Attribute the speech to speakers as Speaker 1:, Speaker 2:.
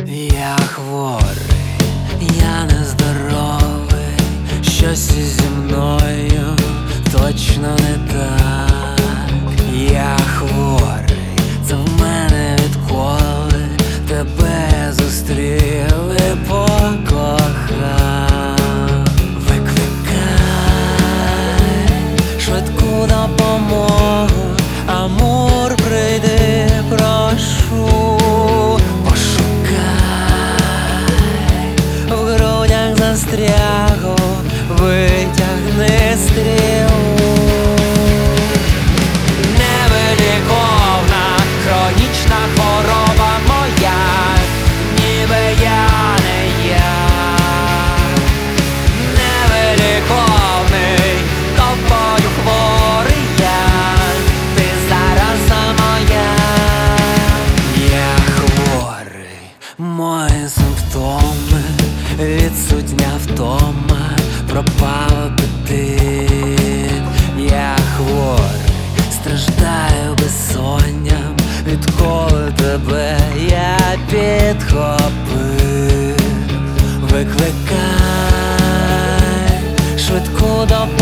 Speaker 1: Я хворий, я нездоровий, щось зі мною точно не так. Я хворий, це в мене відколи тебе зустрів і покохав. Викликай швидку допомогу, Амур, прийди, прошу. Застрягу, витягни стрілу. Невиліковна хронічна хвороба моя, ніби я не я. Невиліковний, тобою хворий я, ти зараза моя. Я хворий, мої симптоми, відсутня втома, пропав апетит. Я хворий, страждаю безсонням, відколи тебе я підхопив. Викликай швидку допомогу,